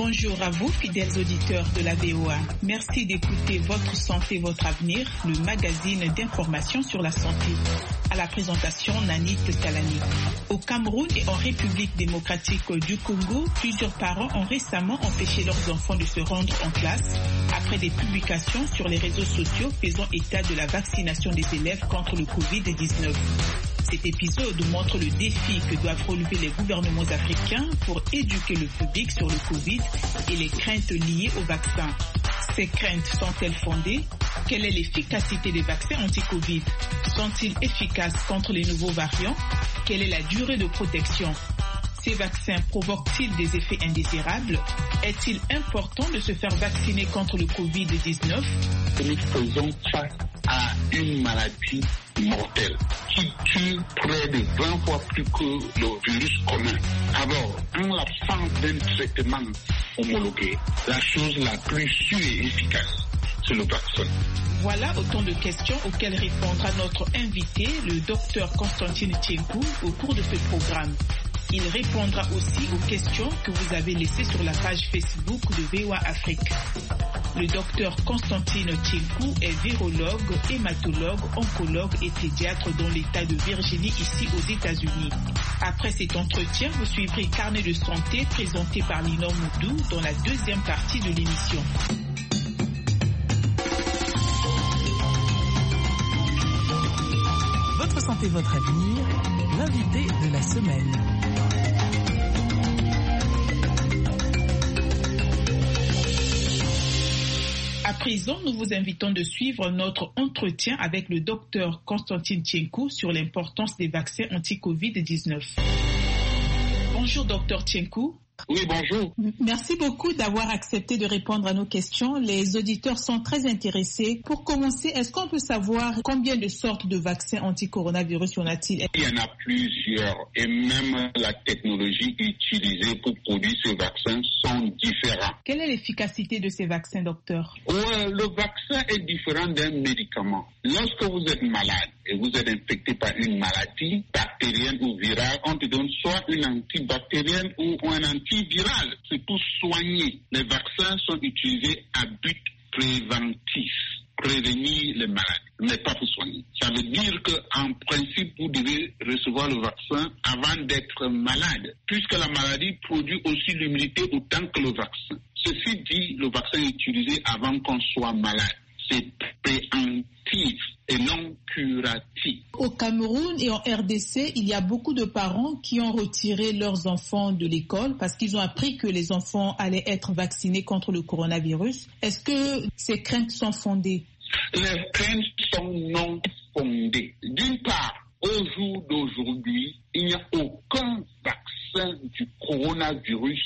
Bonjour à vous, fidèles auditeurs de la VOA. Merci d'écouter Votre Santé, Votre Avenir, le magazine d'information sur la santé. À la présentation, Nanit Talani. Au Cameroun et en République démocratique du Congo, plusieurs parents ont récemment empêché leurs enfants de se rendre en classe après des publications sur les réseaux sociaux faisant état de la vaccination des élèves contre le Covid-19. Cet épisode montre le défi que doivent relever les gouvernements africains pour éduquer le public sur le Covid et les craintes liées au vaccin. Ces craintes sont-elles fondées? Quelle est l'efficacité des vaccins anti-Covid? Sont-ils efficaces contre les nouveaux variants? Quelle est la durée de protection? Ces vaccins provoquent-ils des effets indésirables? Est-il important de se faire vacciner contre le Covid-19? Nous faisons face à une maladie mortelle qui tue près de 20 fois plus que le virus commun. Alors, en l'absence d'un traitement homologué, la chose la plus sûre et efficace, c'est le vaccin. Voilà autant de questions auxquelles répondra notre invité, le docteur Constantine Tchenkou, au cours de ce programme. Il répondra aussi aux questions que vous avez laissées sur la page Facebook de VOA Afrique. Le docteur Constantine Tchenkou est virologue, hématologue, oncologue et pédiatre dans l'État de Virginie, ici aux États-Unis. Après cet entretien, vous suivrez Carnet de santé présenté par Lino Moudou dans la deuxième partie de l'émission. Votre santé, votre avenir, l'invité de la semaine. À présent, nous vous invitons de suivre notre entretien avec le docteur Constantine Tchenkou sur l'importance des vaccins anti-Covid-19. Bonjour, docteur Tchenkou. Oui, bonjour. Merci beaucoup d'avoir accepté de répondre à nos questions. Les auditeurs sont très intéressés. Pour commencer, est-ce qu'on peut savoir combien de sortes de vaccins anti-coronavirus y en a-t-il? Il y en a plusieurs et même la technologie utilisée pour produire ces vaccins sont différents. Quelle est l'efficacité de ces vaccins, docteur? Le vaccin est différent d'un médicament. Lorsque vous êtes malade et vous êtes infecté par une maladie bactérienne ou virale, on te donne soit une antibactérienne ou un antiviral. C'est pour soigner. Les vaccins sont utilisés à but préventif, prévenir les maladies, mais pas pour soigner. Ça veut dire qu'en principe, vous devez recevoir le vaccin avant d'être malade, puisque la maladie produit aussi l'immunité autant que le vaccin. Ceci dit, le vaccin est utilisé avant qu'on soit malade. C'est préventif et non curatif. Au Cameroun et en RDC, il y a beaucoup de parents qui ont retiré leurs enfants de l'école parce qu'ils ont appris que les enfants allaient être vaccinés contre le coronavirus. Est-ce que ces craintes sont fondées? Les craintes sont non fondées. D'une part, au jour d'aujourd'hui, il n'y a aucun vaccin du coronavirus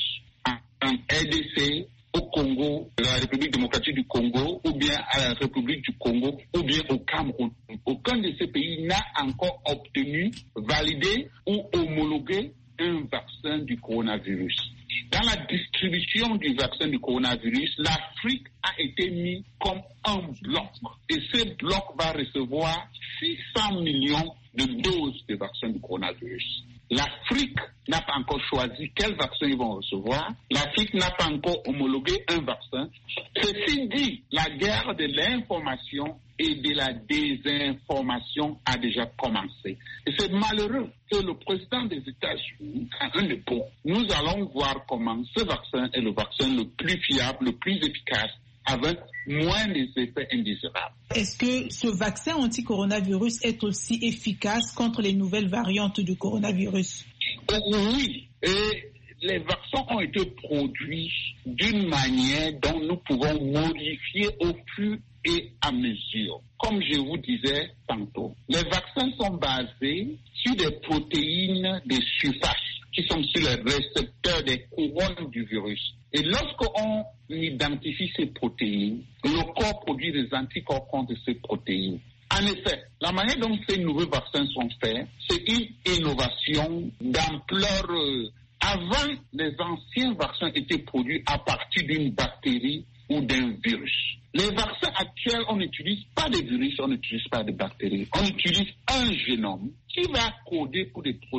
en RDC, au Congo, à la République démocratique du Congo, ou bien à la République du Congo, ou bien au Cameroun. Aucun de ces pays n'a encore obtenu, validé ou homologué un vaccin du coronavirus. Dans la distribution du vaccin du coronavirus, l'Afrique a été mise comme un bloc. Et ce bloc va recevoir 600 millions de doses de vaccin du coronavirus. L'Afrique n'a pas encore choisi quel vaccin ils vont recevoir. L'Afrique n'a pas encore homologué un vaccin. Ceci dit, la guerre de l'information et de la désinformation a déjà commencé. Et c'est malheureux que le président des États-Unis, à un époque, nous allons voir comment ce vaccin est le vaccin le plus fiable, le plus efficace, avec moins d'effets indésirables. Est-ce que ce vaccin anti-coronavirus est aussi efficace contre les nouvelles variantes du coronavirus? Oui, et les vaccins ont été produits d'une manière dont nous pouvons modifier au fur et à mesure. Comme je vous disais tantôt, les vaccins sont basés sur des protéines de surface qui sont sur les récepteurs des couronnes du virus. Et lorsqu'on identifie ces protéines, le corps produit des anticorps contre ces protéines. En effet, la manière dont ces nouveaux vaccins sont faits, c'est une innovation d'ampleur. Avant, les anciens vaccins étaient produits à partir d'une bactérie ou d'un virus. Les vaccins actuels, on n'utilise pas de virus, on n'utilise pas de bactéries. On utilise un génome qui va coder pour des